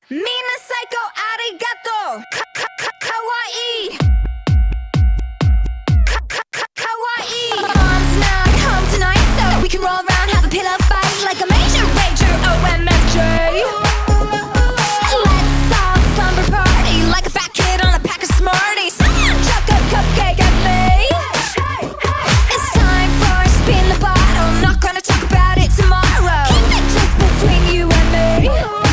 みんな最高ありがとうかわいいかわいい Moms now come tonight so we can roll around have a pillow fight like a major rager OMFJ Let's all slumber party like a fat kid on a pack of Smarties Someone chuck a cupcake at me It's time for a spin the bottle Not gonna talk about it tomorrow Keep it just between you and me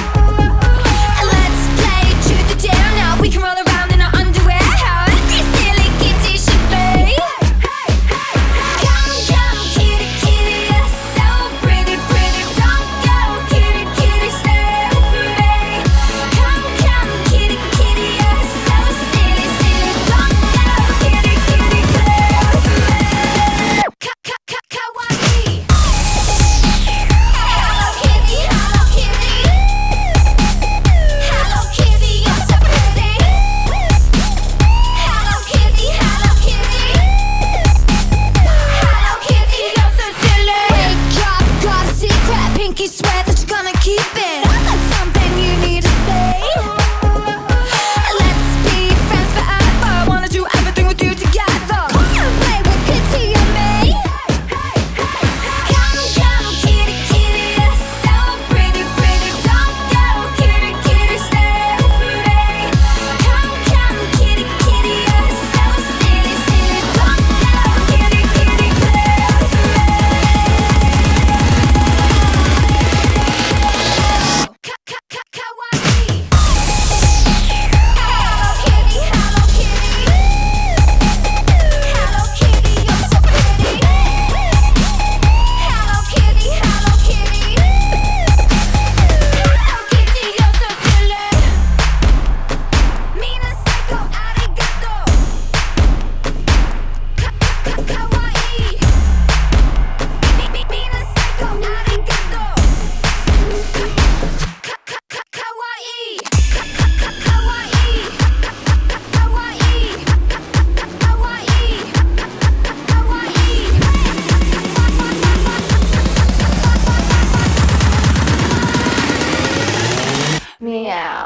we can roll around in our underwear How every silly kitty should be Come, come, kitty, kitty You're so pretty, pretty Don't go, kitty, kitty Stay with me Come, come, kitty, kitty You're so silly, silly Don't go, kitty, kitty Play with me Kawaii Hello, kitty, hello, kitty Hello, kitty, you're so pretty Hello Kitty, Hello Kitty Hello Kitty, you're so silly Wake up, got a secret Pinky swear that you're gonna keep it I got something you need to say Let's be friends forever Wanna do everything with you together Come and play with Kitty and me Come, come, Kitty, Kitty You're so pretty, pretty Don't go, Kitty, Kitty Stay with me Come, come, kitty, kitty, you're so silly, silly Don't go, kitty, kitty, play with me Kawaii Hello, kitty, hello, kitty Hello, kitty, you're so pretty Hello, kitty, hello, kitty Hello, kitty, you're so silly みんな最高ありがとうかわいいみんな最高ありがとうかわいいかわいいかわいいかわいいかわいい Meow